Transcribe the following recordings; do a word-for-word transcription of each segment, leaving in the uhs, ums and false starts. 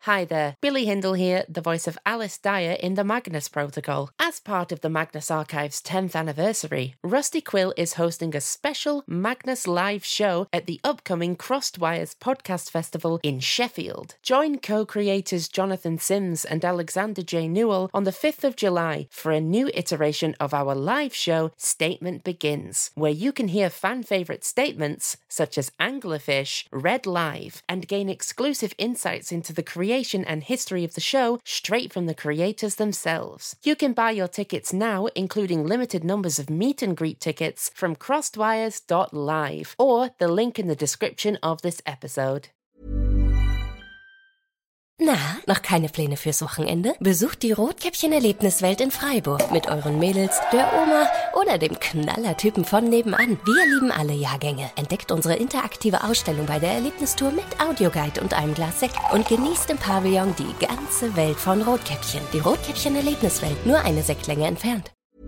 Hi there, Billy Hindle here, the voice of Alice Dyer in the Magnus Protocol. As part of the Magnus Archive's tenth anniversary, Rusty Quill is hosting a special Magnus live show at the upcoming Crossed Wires Podcast Festival in Sheffield. Join co-creators Jonathan Sims and Alexander J. Newell on the fifth of July for a new iteration of our live show, Statement Begins, where you can hear fan-favourite statements such as Anglerfish read live and gain exclusive insights into the creation and history of the show straight from the creators themselves. You can buy your tickets now, including limited numbers of meet and greet tickets from crossedwires dot live or the link in the description of this episode. Na, noch keine Pläne fürs Wochenende? Besucht die Rotkäppchen-Erlebniswelt in Freiburg mit euren Mädels, der Oma oder dem Knallertypen von nebenan. Wir lieben alle Jahrgänge. Entdeckt unsere interaktive Ausstellung bei der Erlebnistour mit Audioguide und einem Glas Sekt und genießt im Pavillon die ganze Welt von Rotkäppchen. Die Rotkäppchen-Erlebniswelt, nur eine Sektlänge entfernt.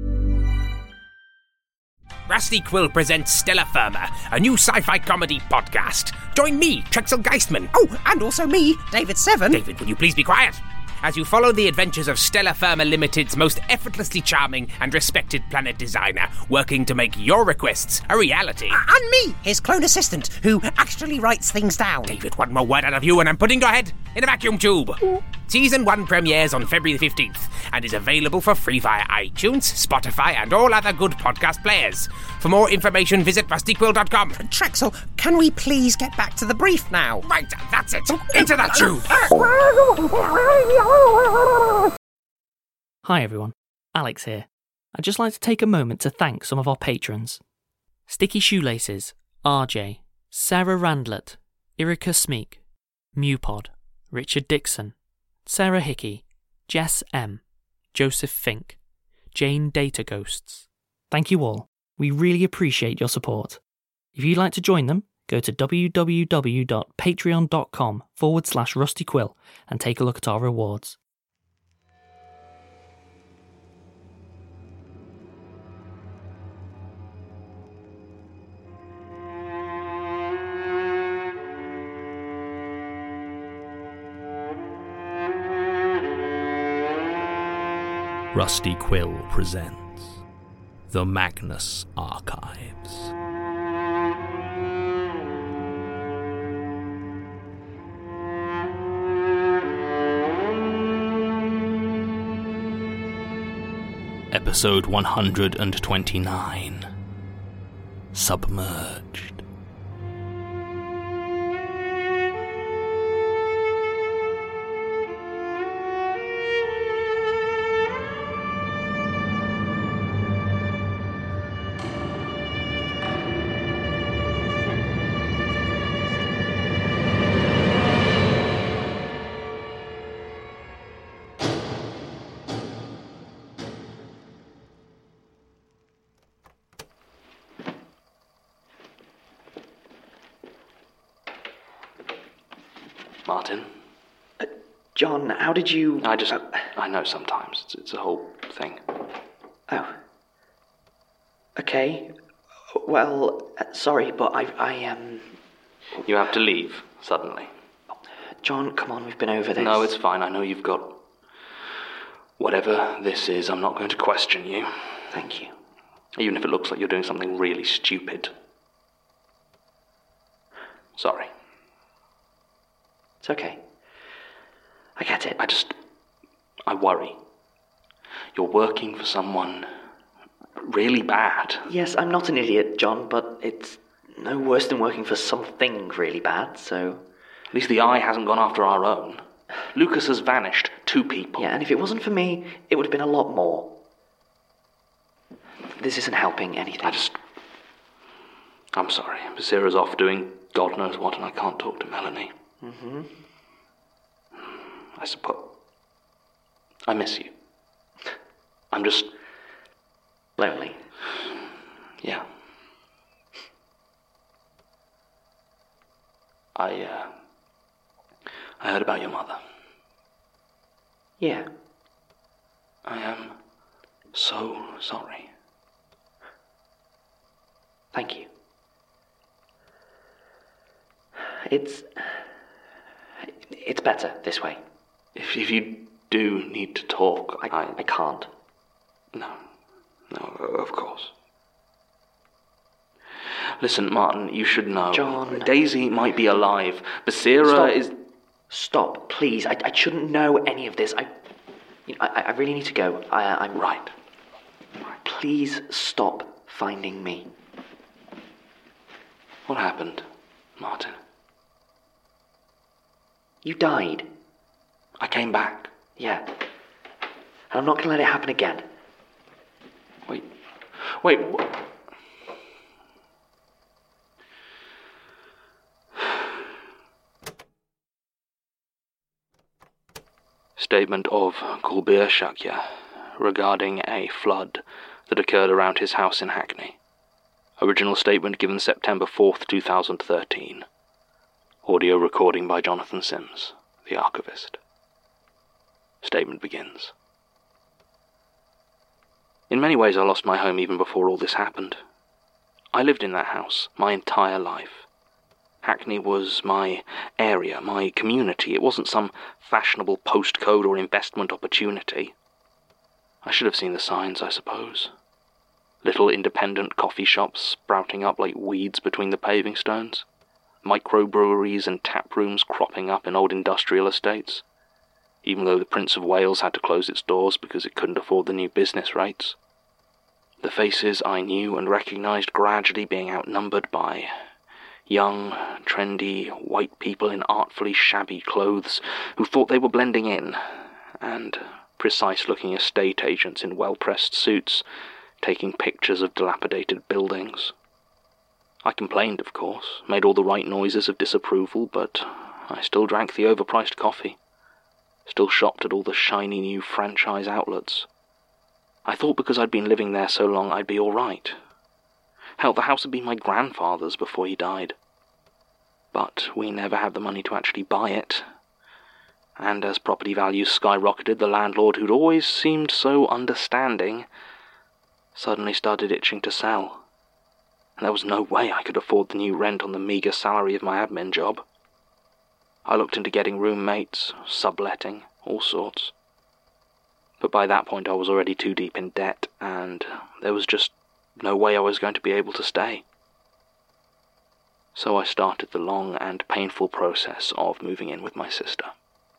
Rusty Quill presents Stella Firma, a new sci-fi comedy podcast. Join me, Trexel Geistman. Oh, and also me, David Seven. David, will you please be quiet? As you follow the adventures of Stella Firma Limited's most effortlessly charming and respected planet designer, working to make your requests a reality. Uh, and me, his clone assistant, who actually writes things down. David, one more word out of you and I'm putting your head in a vacuum tube. Season one premieres on February the fifteenth and is available for free via iTunes, Spotify and all other good podcast players. For more information, visit rusty quill dot com. Trexel, can we please get back to the brief now? Right, that's it. Into that tube. Hi everyone, Alex here. I'd just like to take a moment to thank some of our patrons. Sticky Shoelaces, R J, Sarah Randlett, Irika Smeek, Mewpod, Richard Dixon, Sarah Hickey, Jess M, Joseph Fink, Jane Data Ghosts. Thank you all. We really appreciate your support. If you'd like to join them, go to www.patreon.com forward slash rustyquill and take a look at our rewards. Rusty Quill presents The Magnus Archives. Episode one hundred twenty-nine. Submerged. Martin? Uh, John, how did you... I just... Uh, I know sometimes. It's, it's a whole thing. Oh. Okay. Well, uh, sorry, but I... I, um... You have to leave, suddenly. John, come on, we've been over this. No, it's fine. I know you've got... Whatever this is, I'm not going to question you. Thank you. Even if it looks like you're doing something really stupid. Sorry. It's okay. I get it. I just... I worry. You're working for someone really bad. Yes, I'm not an idiot, John, but it's no worse than working for something really bad, so... At least the eye hasn't gone after our own. Lucas has vanished. Two people. Yeah, and if it wasn't for me, it would have been a lot more. This isn't helping anything. I just... I'm sorry. Sarah's off doing God knows what and I can't talk to Melanie. Mm-hmm. I suppose... I miss you. I'm just... Lonely. Yeah. I, uh... I heard about your mother. Yeah. I am so sorry. Thank you. It's... It's better this way. If, if you do need to talk, I, I... I can't. No. No, of course. Listen, Martin, you should know. John... Daisy might be alive. Basira Stop. is... Stop, please. I, I shouldn't know any of this. I, you know, I, I really need to go. I, I'm... Right. Please stop finding me. What happened, Martin? You died. I came back. Yeah. And I'm not going to let it happen again. Wait. Wait, what? Statement of Kulbir Shakya regarding a flood that occurred around his house in Hackney. Original statement given September fourth, two thousand thirteen. Audio recording by Jonathan Sims, the archivist. Statement begins. In many ways I lost my home even before all this happened. I lived in that house my entire life. Hackney was my area, my community. It wasn't some fashionable postcode or investment opportunity. I should have seen the signs, I suppose. Little independent coffee shops sprouting up like weeds between the paving stones. Microbreweries and tap rooms cropping up in old industrial estates. Even though the Prince of Wales had to close its doors because it couldn't afford the new business rates. The faces I knew and recognised gradually being outnumbered by young, trendy, white people in artfully shabby clothes who thought they were blending in, and precise-looking estate agents in well-pressed suits taking pictures of dilapidated buildings. I complained, of course, made all the right noises of disapproval, but I still drank the overpriced coffee, still shopped at all the shiny new franchise outlets. I thought because I'd been living there so long I'd be all right. Hell, the house had been my grandfather's before he died. But we never had the money to actually buy it. And as property values skyrocketed, the landlord, who'd always seemed so understanding, suddenly started itching to sell. And there was no way I could afford the new rent on the meagre salary of my admin job. I looked into getting roommates, subletting, all sorts. But by that point I was already too deep in debt, and there was just no way I was going to be able to stay. So I started the long and painful process of moving in with my sister.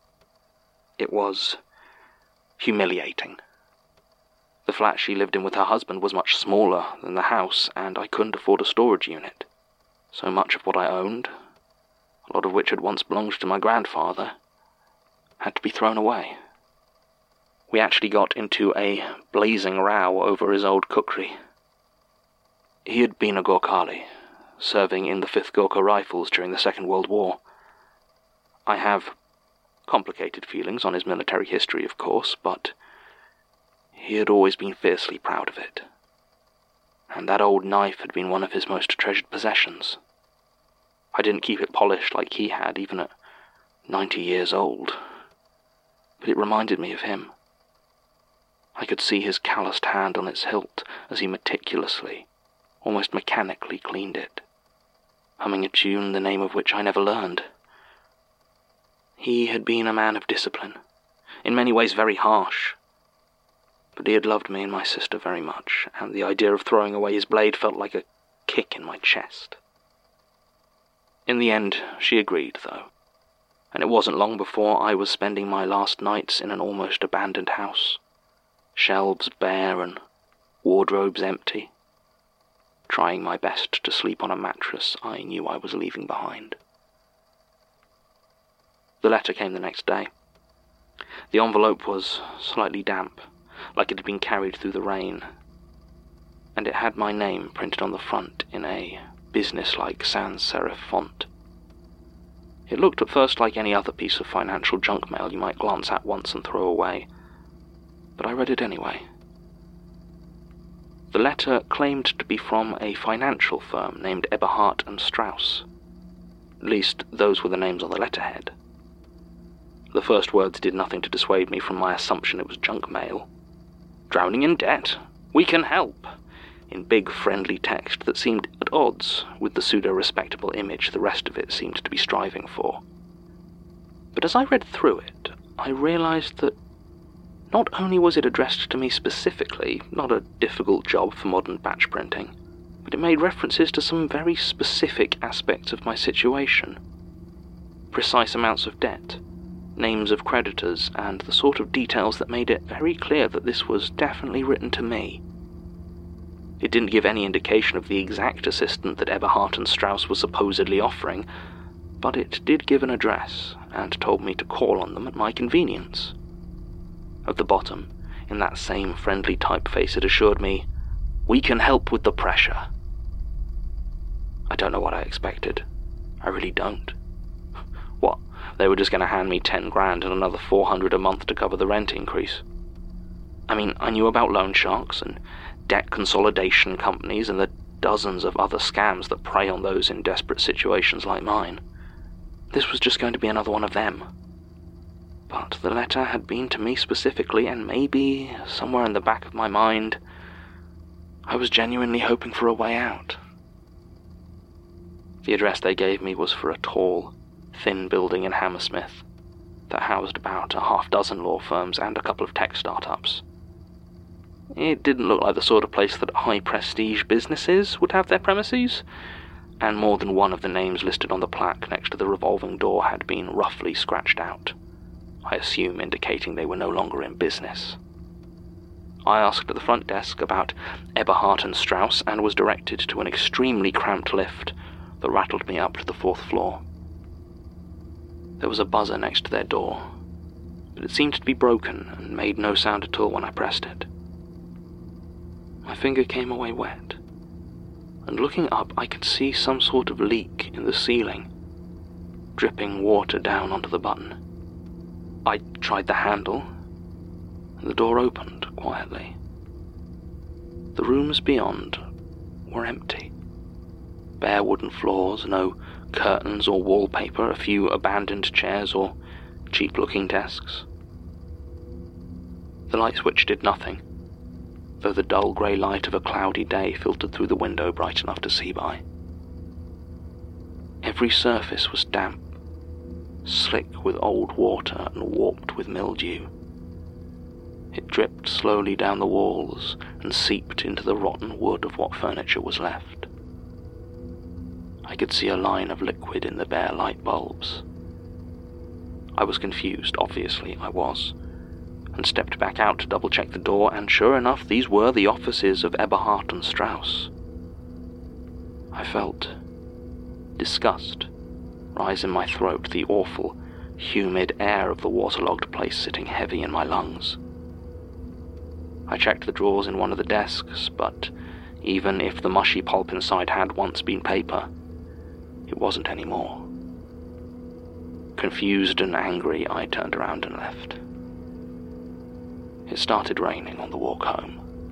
It was humiliating. The flat she lived in with her husband was much smaller than the house, and I couldn't afford a storage unit. So much of what I owned, a lot of which had once belonged to my grandfather, had to be thrown away. We actually got into a blazing row over his old cookery. He had been a Gorkhali, serving in the fifth Gorkha Rifles during the Second World War. I have complicated feelings on his military history, of course, but he had always been fiercely proud of it. And that old knife had been one of his most treasured possessions. I didn't keep it polished like he had, even at ninety years old, but it reminded me of him. I could see his calloused hand on its hilt as he meticulously, almost mechanically cleaned it, humming a tune the name of which I never learned. He had been a man of discipline, in many ways very harsh, but he had loved me and my sister very much, and the idea of throwing away his blade felt like a kick in my chest. In the end, she agreed, though, and it wasn't long before I was spending my last nights in an almost abandoned house, shelves bare and wardrobes empty, trying my best to sleep on a mattress I knew I was leaving behind. The letter came the next day. The envelope was slightly damp, like it had been carried through the rain, and it had my name printed on the front in a business-like sans serif font. It looked at first like any other piece of financial junk mail you might glance at once and throw away, but I read it anyway. The letter claimed to be from a financial firm named Eberhardt and Strauss. At least, those were the names on the letterhead. The first words did nothing to dissuade me from my assumption it was junk mail. Drowning in debt? We can help! In big, friendly text that seemed at odds with the pseudo-respectable image the rest of it seemed to be striving for. But as I read through it, I realised that not only was it addressed to me specifically, not a difficult job for modern batch printing, but it made references to some very specific aspects of my situation. Precise amounts of debt, names of creditors, and the sort of details that made it very clear that this was definitely written to me. It didn't give any indication of the exact assistance that Eberhardt and Strauss were supposedly offering, but it did give an address, and told me to call on them at my convenience. At the bottom, in that same friendly typeface, it assured me, "We can help with the pressure." I don't know what I expected. I really don't. What, they were just going to hand me ten grand and another four hundred a month to cover the rent increase? I mean, I knew about loan sharks and debt consolidation companies and the dozens of other scams that prey on those in desperate situations like mine. This was just going to be another one of them. But the letter had been to me specifically, and maybe, somewhere in the back of my mind, I was genuinely hoping for a way out. The address they gave me was for a tall, thin building in Hammersmith that housed about a half dozen law firms and a couple of tech startups. It didn't look like the sort of place that high-prestige businesses would have their premises, and more than one of the names listed on the plaque next to the revolving door had been roughly scratched out, I assume indicating they were no longer in business. I asked at the front desk about Eberhardt and Strauss and was directed to an extremely cramped lift that rattled me up to the fourth floor. There was a buzzer next to their door, but it seemed to be broken and made no sound at all when I pressed it. My finger came away wet, and looking up I could see some sort of leak in the ceiling, dripping water down onto the button. I tried the handle, and the door opened quietly. The rooms beyond were empty. Bare wooden floors, no curtains or wallpaper, a few abandoned chairs or cheap-looking desks. The light switch did nothing, though the dull grey light of a cloudy day filtered through the window bright enough to see by. Every surface was damp, slick with old water and warped with mildew. It dripped slowly down the walls and seeped into the rotten wood of what furniture was left. I could see a line of liquid in the bare light bulbs. I was confused, obviously I was, and stepped back out to double-check the door, and sure enough, these were the offices of Eberhardt and Strauss. I felt disgust rise in my throat, the awful, humid air of the waterlogged place sitting heavy in my lungs. I checked the drawers in one of the desks, but even if the mushy pulp inside had once been paper, it wasn't anymore. Confused and angry, I turned around and left. It started raining on the walk home.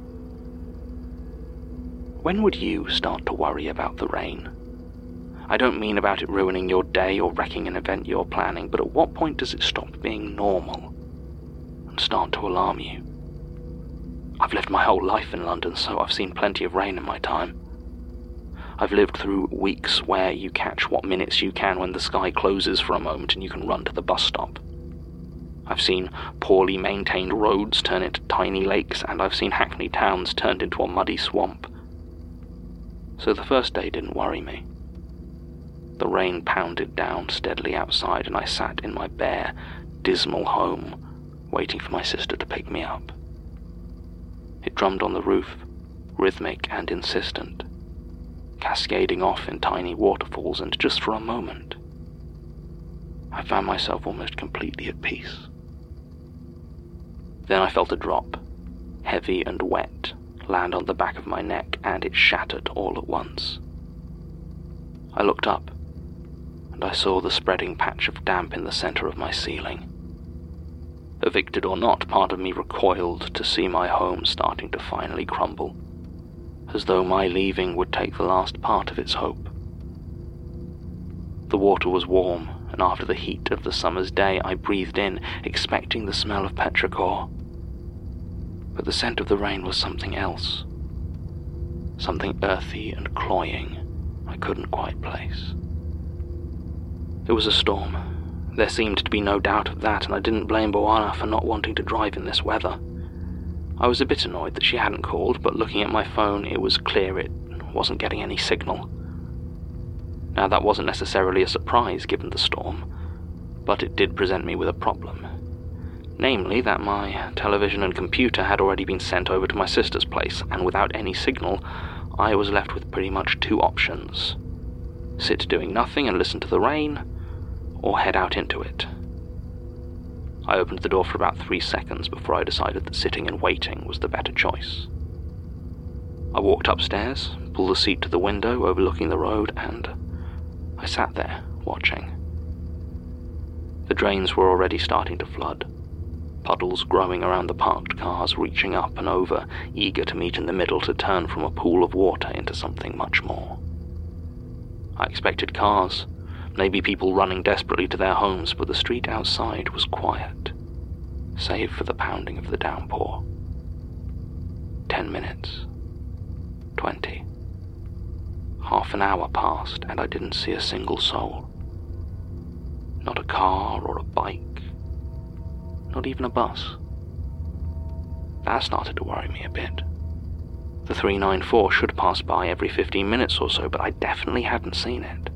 When would you start to worry about the rain? I don't mean about it ruining your day or wrecking an event you're planning, but at what point does it stop being normal and start to alarm you? I've lived my whole life in London, so I've seen plenty of rain in my time. I've lived through weeks where you catch what minutes you can when the sky closes for a moment and you can run to the bus stop. I've seen poorly maintained roads turn into tiny lakes, and I've seen Hackney towns turned into a muddy swamp. So the first day didn't worry me. The rain pounded down steadily outside, and I sat in my bare, dismal home, waiting for my sister to pick me up. It drummed on the roof, rhythmic and insistent, cascading off in tiny waterfalls, and just for a moment, I found myself almost completely at peace. Then I felt a drop, heavy and wet, land on the back of my neck, and it shattered all at once. I looked up, and I saw the spreading patch of damp in the center of my ceiling. Evicted or not, part of me recoiled to see my home starting to finally crumble, as though my leaving would take the last part of its hope. The water was warm, and after the heat of the summer's day, I breathed in, expecting the smell of petrichor. But the scent of the rain was something else, something earthy and cloying I couldn't quite place. It was a storm, There seemed to be no doubt of that, and I didn't blame Boana for not wanting to drive in this weather. I was a bit annoyed that she hadn't called, but looking at my phone, it was clear it wasn't getting any signal. Now, that wasn't necessarily a surprise given the storm, but it did present me with a problem. Namely, that my television and computer had already been sent over to my sister's place, and without any signal, I was left with pretty much two options. Sit doing nothing and listen to the rain, or head out into it. I opened the door for about three seconds before I decided that sitting and waiting was the better choice. I walked upstairs, pulled a seat to the window overlooking the road, and I sat there, watching. The drains were already starting to flood, puddles growing around the parked cars, reaching up and over, eager to meet in the middle to turn from a pool of water into something much more. I expected cars, maybe people running desperately to their homes, but the street outside was quiet, save for the pounding of the downpour. Ten minutes. Twenty. Half an hour passed, and I didn't see a single soul. Not a car or a bike. Not even a bus. That started to worry me a bit. The three nine four should pass by every fifteen minutes or so, but I definitely hadn't seen it.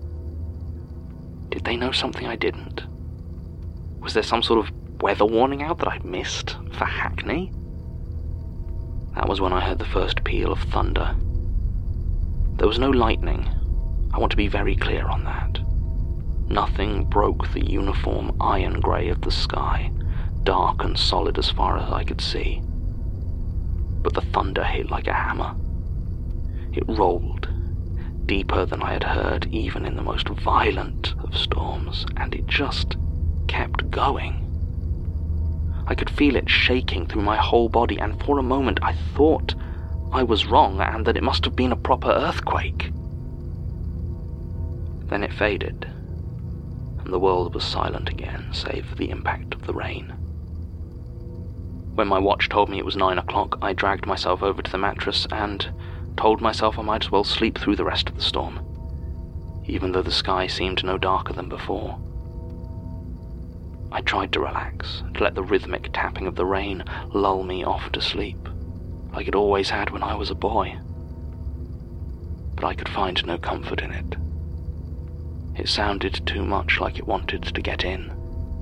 Did they know something I didn't? Was there some sort of weather warning out that I'd missed for Hackney? That was when I heard the first peal of thunder. There was no lightning. I want to be very clear on that. Nothing broke the uniform iron grey of the sky, dark and solid as far as I could see. But the thunder hit like a hammer. It rolled, deeper than I had heard even in the most violent of storms, and it just kept going. I could feel it shaking through my whole body, and for a moment I thought I was wrong and that it must have been a proper earthquake. Then it faded, and the world was silent again, save for the impact of the rain. When my watch told me it was nine o'clock, I dragged myself over to the mattress and told myself I might as well sleep through the rest of the storm, even though the sky seemed no darker than before. I tried to relax, to let the rhythmic tapping of the rain lull me off to sleep, like it always had when I was a boy. But I could find no comfort in it. It sounded too much like it wanted to get in.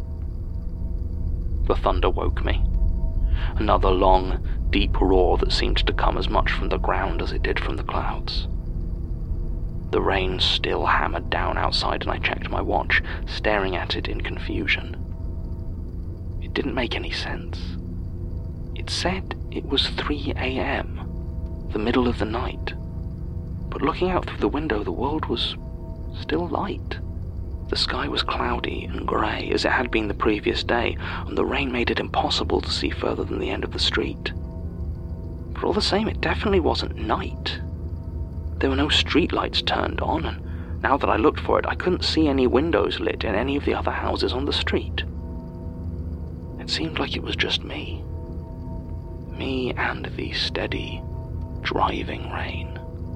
The thunder woke me. Another long, deep roar that seemed to come as much from the ground as it did from the clouds. The rain still hammered down outside, and I checked my watch, staring at it in confusion. It didn't make any sense. It said it was three a.m., the middle of the night. But looking out through the window, the world was still light. The sky was cloudy and grey, as it had been the previous day, and the rain made it impossible to see further than the end of the street. But all the same, it definitely wasn't night. There were no streetlights turned on, and now that I looked for it, I couldn't see any windows lit in any of the other houses on the street. It seemed like it was just me. Me and the steady, driving rain.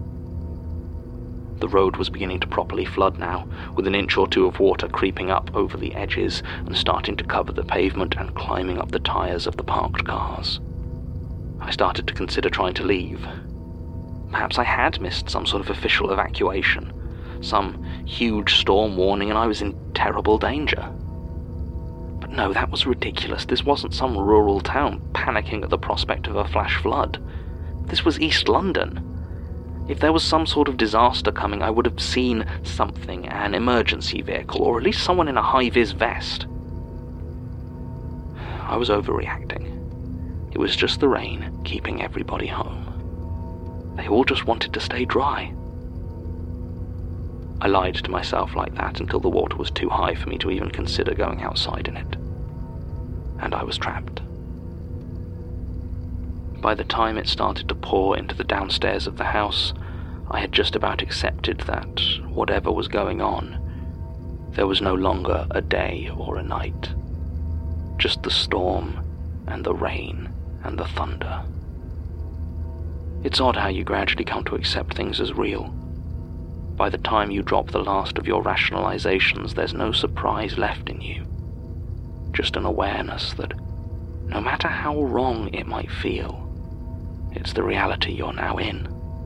The road was beginning to properly flood now, with an inch or two of water creeping up over the edges and starting to cover the pavement and climbing up the tyres of the parked cars. I started to consider trying to leave. Perhaps I had missed some sort of official evacuation, some huge storm warning, and I was in terrible danger. But no, that was ridiculous. This wasn't some rural town panicking at the prospect of a flash flood. This was East London. If there was some sort of disaster coming, I would have seen something, an emergency vehicle, or at least someone in a high-vis vest. I was overreacting. It was just the rain keeping everybody home. They all just wanted to stay dry. I lied to myself like that until the water was too high for me to even consider going outside in it. And I was trapped. By the time it started to pour into the downstairs of the house, I had just about accepted that, whatever was going on, there was no longer a day or a night. Just the storm, and the rain, and the thunder. It's odd how you gradually come to accept things as real. By the time you drop the last of your rationalizations, there's no surprise left in you. just an awareness that no matter how wrong it might feel, it's the reality you're now in.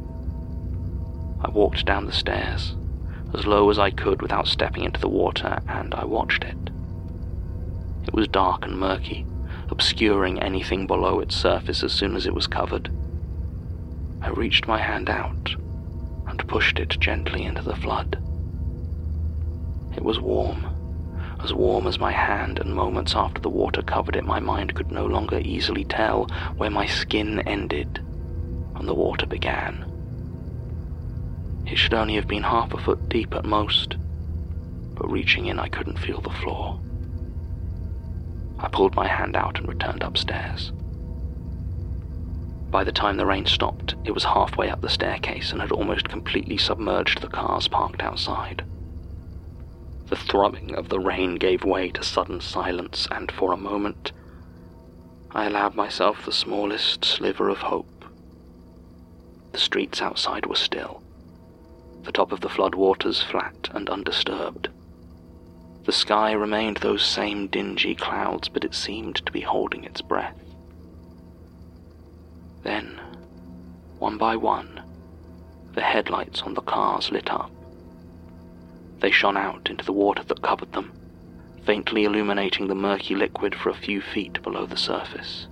I walked down the stairs, as low as I could without stepping into the water, and I watched it. It was dark and murky, obscuring anything below its surface as soon as it was covered. I reached my hand out and pushed it gently into the flood. It was warm, as warm as my hand, and moments after the water covered it, my mind could no longer easily tell where my skin ended and the water began. It should only have been half a foot deep at most, but reaching in I couldn't feel the floor. I pulled my hand out and returned upstairs. By the time the rain stopped, it was halfway up the staircase and had almost completely submerged the cars parked outside. The thrumming of the rain gave way to sudden silence, and for a moment, I allowed myself the smallest sliver of hope. The streets outside were still, the top of the floodwaters flat and undisturbed. The sky remained those same dingy clouds, but it seemed to be holding its breath. Then, one by one, the headlights on the cars lit up. They shone out into the water that covered them, faintly illuminating the murky liquid for a few feet below the surface.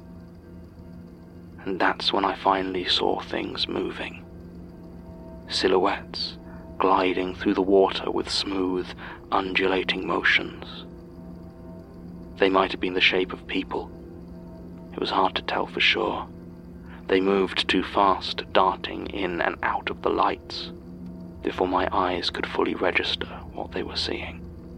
And that's when I finally saw things moving. Silhouettes gliding through the water with smooth, undulating motions. They might have been the shape of people. It was hard to tell for sure. They moved too fast, darting in and out of the lights, before my eyes could fully register what they were seeing.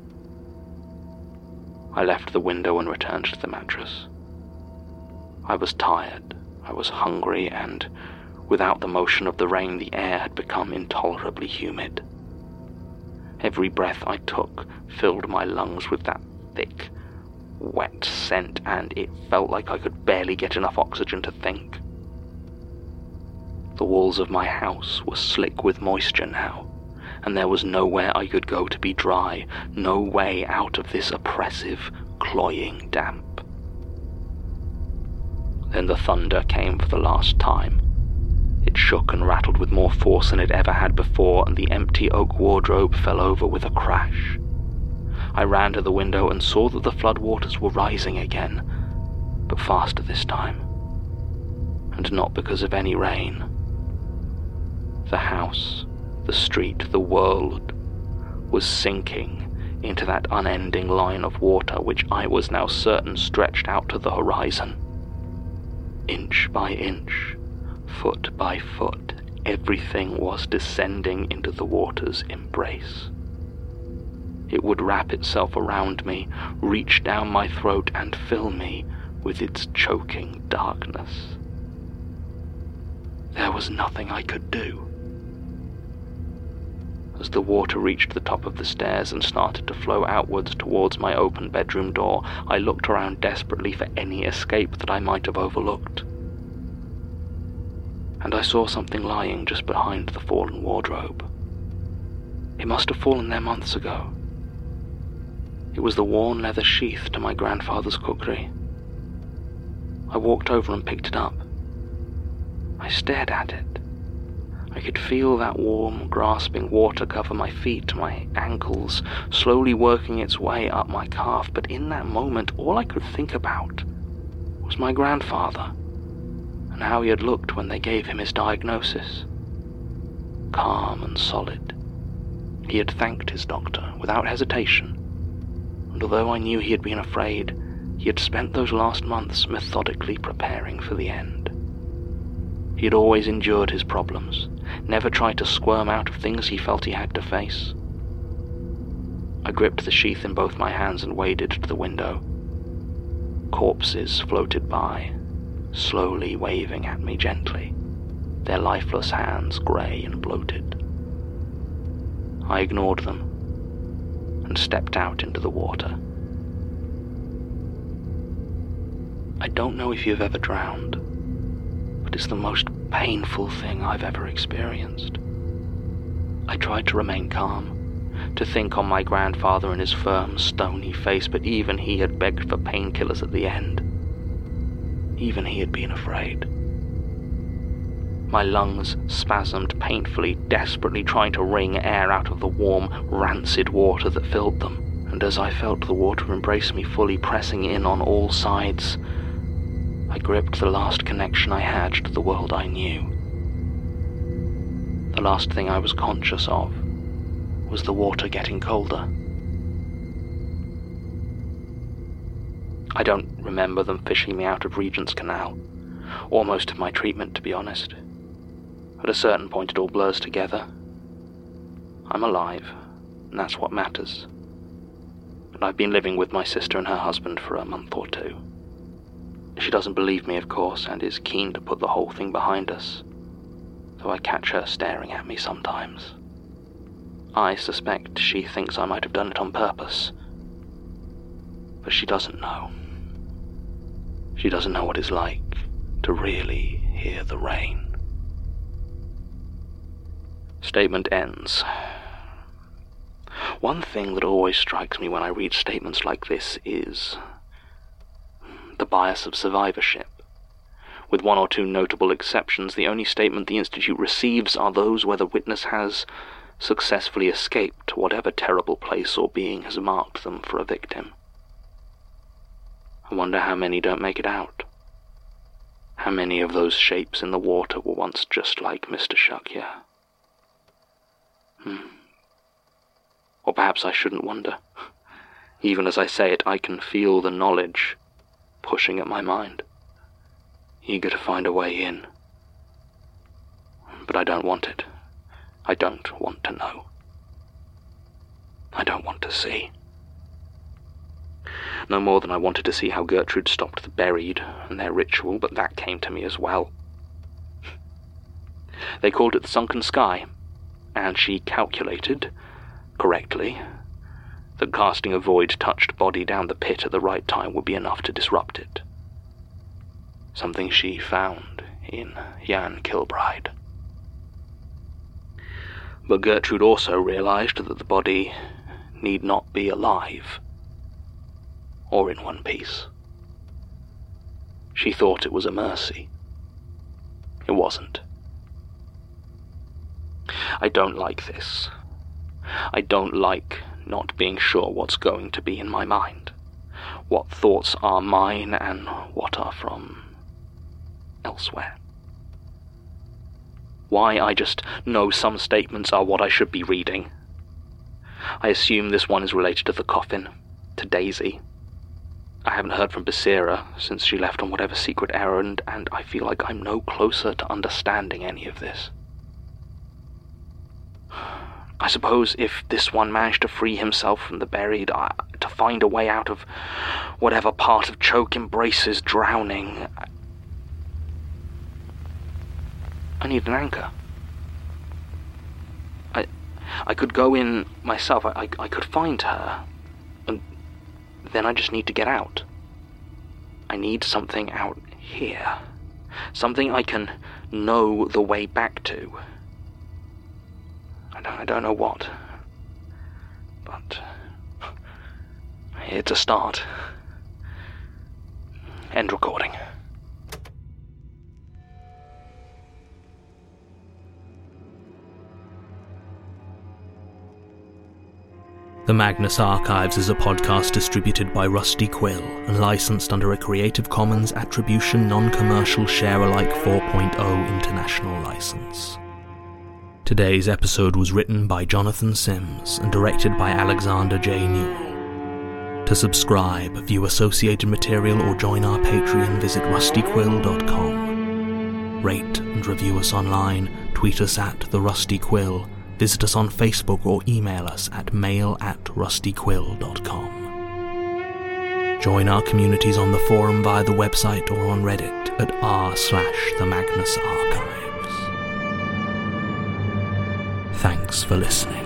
I left the window and returned to the mattress. I was tired, I was hungry, and without the motion of the rain, the air had become intolerably humid. Every breath I took filled my lungs with that thick, wet scent, and it felt like I could barely get enough oxygen to think. The walls of my house were slick with moisture now, and there was nowhere I could go to be dry, no way out of this oppressive, cloying damp. Then the thunder came for the last time. It shook and rattled with more force than it ever had before, and the empty oak wardrobe fell over with a crash. I ran to the window and saw that the floodwaters were rising again, but faster this time, and not because of any rain. The house, the street, the world was sinking into that unending line of water which I was now certain stretched out to the horizon. Inch by inch, foot by foot, everything was descending into the water's embrace. It would wrap itself around me, reach down my throat, and fill me with its choking darkness. There was nothing I could do. As the water reached the top of the stairs and started to flow outwards towards my open bedroom door, I looked around desperately for any escape that I might have overlooked. And I saw something lying just behind the fallen wardrobe. It must have fallen there months ago. It was the worn leather sheath to my grandfather's cookery. I walked over and picked it up. I stared at it. I could feel that warm, grasping water cover my feet, my ankles, slowly working its way up my calf, but in that moment all I could think about was my grandfather, and how he had looked when they gave him his diagnosis. Calm and solid. He had thanked his doctor without hesitation, and although I knew he had been afraid, he had spent those last months methodically preparing for the end. He had always endured his problems, never tried to squirm out of things he felt he had to face. I gripped the sheath in both my hands and waded to the window. Corpses floated by, slowly waving at me gently, their lifeless hands grey and bloated. I ignored them and stepped out into the water. I don't know if you've ever drowned, but it's the most painful thing I've ever experienced. I tried to remain calm, To think on my grandfather and his firm, stony face, but even he had begged for painkillers at the end. Even he had been afraid. My lungs spasmed painfully, desperately trying to wring air out of the warm, rancid water that filled them, and as I felt the water embrace me fully, pressing in on all sides, I gripped the last connection I had to the world I knew. The last thing I was conscious of was the water getting colder. I don't remember them fishing me out of Regent's Canal, or most of my treatment, to be honest. At a certain point it all blurs together. I'm alive, and that's what matters. And I've been living with my sister and her husband for a month or two. She doesn't believe me, of course, and is keen to put the whole thing behind us, though I catch her staring at me sometimes. I suspect she thinks I might have done it on purpose, but she doesn't know. She doesn't know what it's like to really hear the rain. Statement ends. One thing that always strikes me when I read statements like this is the bias of survivorship. With one or two notable exceptions, the only statement the Institute receives are those where the witness has successfully escaped whatever terrible place or being has marked them for a victim. I wonder how many don't make it out. How many of those shapes in the water were once just like Mister Shakya? Hmm. Or perhaps I shouldn't wonder. Even as I say it, I can feel the knowledge pushing at my mind, eager to find a way in. But I don't want it. I don't want to know. I don't want to see. No more than I wanted to see how Gertrude stopped the buried and their ritual, but that came to me as well. They called it the sunken sky, and she calculated, correctly, that casting a void-touched body down the pit at the right time would be enough to disrupt it. Something she found in Jan Kilbride. But Gertrude also realized that the body need not be alive, or in one piece. She thought it was a mercy. It wasn't. I don't like this. I don't like not being sure what's going to be in my mind, what thoughts are mine and what are from elsewhere. Why I just know some statements are what I should be reading. I assume this one is related to the coffin, to Daisy. I haven't heard from Basira since she left on whatever secret errand, and I feel like I'm no closer to understanding any of this. I suppose if this one managed to free himself from the buried, uh, to find a way out of whatever part of Choke embraces drowning, I need an anchor. I I could go in myself, I, I, I could find her, and then I just need to get out. I need something out here. Something I can know the way back to. I don't, I don't know what, but it's a start. End recording. The Magnus Archives is a podcast distributed by Rusty Quill and licensed under a Creative Commons Attribution Non-Commercial Share-alike four point oh international license. Today's episode was written by Jonathan Sims and directed by Alexander J. Newell. To subscribe, view associated material or join our Patreon, visit rusty quill dot com. Rate and review us online, tweet us at The Rusty Quill, visit us on Facebook or email us at mail at rusty quill dot com. Join our communities on the forum via the website or on Reddit at r slash the Magnus Archives. Thanks for listening.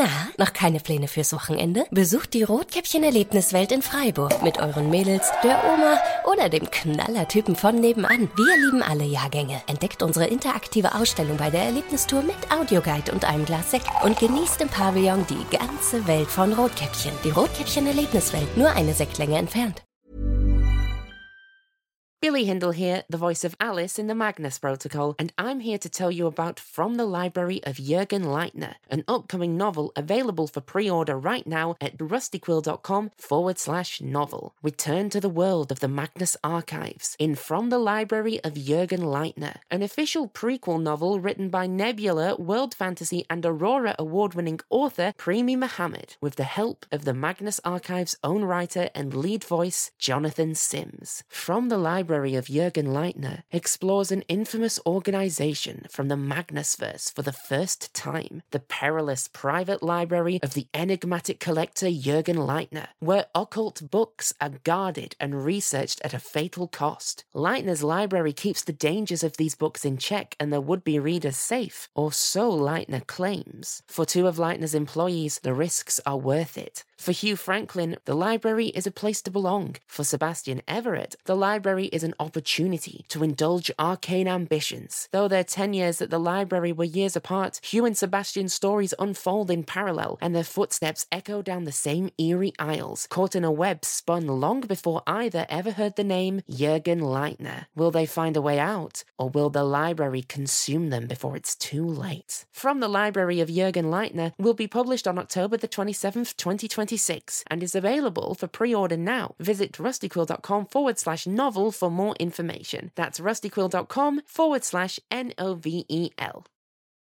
Na, noch keine Pläne fürs Wochenende? Besucht die Rotkäppchen-Erlebniswelt in Freiburg mit euren Mädels, der Oma oder dem Knallertypen von nebenan. Wir lieben alle Jahrgänge. Entdeckt unsere interaktive Ausstellung bei der Erlebnistour mit Audioguide und einem Glas Sekt und genießt im Pavillon die ganze Welt von Rotkäppchen. Die Rotkäppchen-Erlebniswelt, nur eine Sektlänge entfernt. Billy Hindle here, the voice of Alice in the Magnus Protocol, and I'm here to tell you about From the Library of Jürgen Leitner, an upcoming novel available for pre-order right now at rustyquill.com forward slash novel. Return to the world of the Magnus Archives in From the Library of Jürgen Leitner, an official prequel novel written by Nebula, World Fantasy and Aurora award-winning author Premi Mohammed, with the help of the Magnus Archives' own writer and lead voice, Jonathan Sims. From the Library of Jürgen Leitner explores an infamous organization from the Magnusverse for the first time, the perilous private library of the enigmatic collector Jürgen Leitner, where occult books are guarded and researched at a fatal cost. Leitner's library keeps the dangers of these books in check and their would-be readers safe, or so Leitner claims. For two of Leitner's employees, the risks are worth it. For Hugh Franklin, the library is a place to belong. For Sebastian Everett, the library is an opportunity to indulge arcane ambitions. Though their tenures at the library were years apart, Hugh and Sebastian's stories unfold in parallel, and their footsteps echo down the same eerie aisles, caught in a web spun long before either ever heard the name Jürgen Leitner. Will they find a way out, or will the library consume them before it's too late? From the Library of Jürgen Leitner will be published on October the twenty-seventh, twenty twenty-six, and is available for pre-order now. Visit rustyquill.com forward slash novel for more information. That's rustyquill.com forward slash N O V E L.